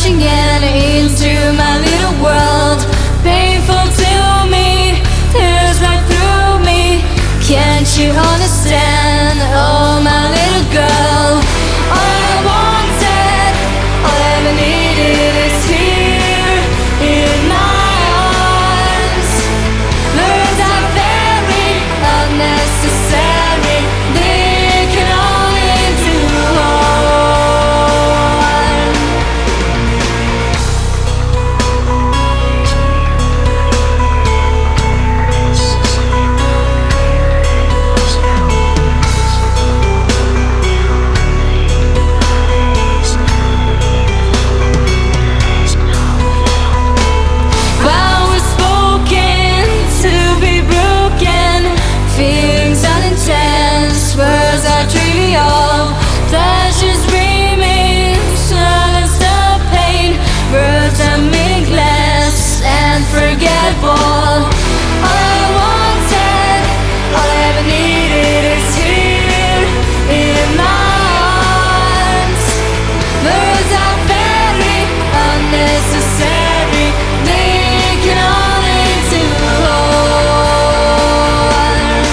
rushing in into my little world. Painful to me, tears right through me. Can't you understand? Oh, my little girl. All I wanted, all I ever needed is here in my arms. Words are very unnecessary. They can only do harm. Vows were spoken to be broken. Feelings unintense, words are trivial. Pleasures dreaming, silence the pain. Words are meaningless and forgettable. All I wanted, all I ever needed is here in my arms. Words are very unnecessary. They can only do harm.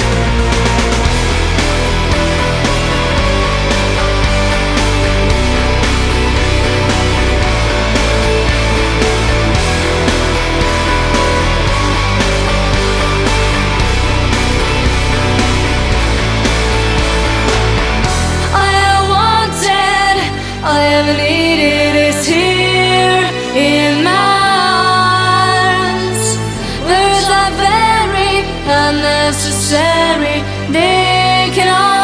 All I wanted, all I ever needed is here in my arms. Words are very unnecessary. They can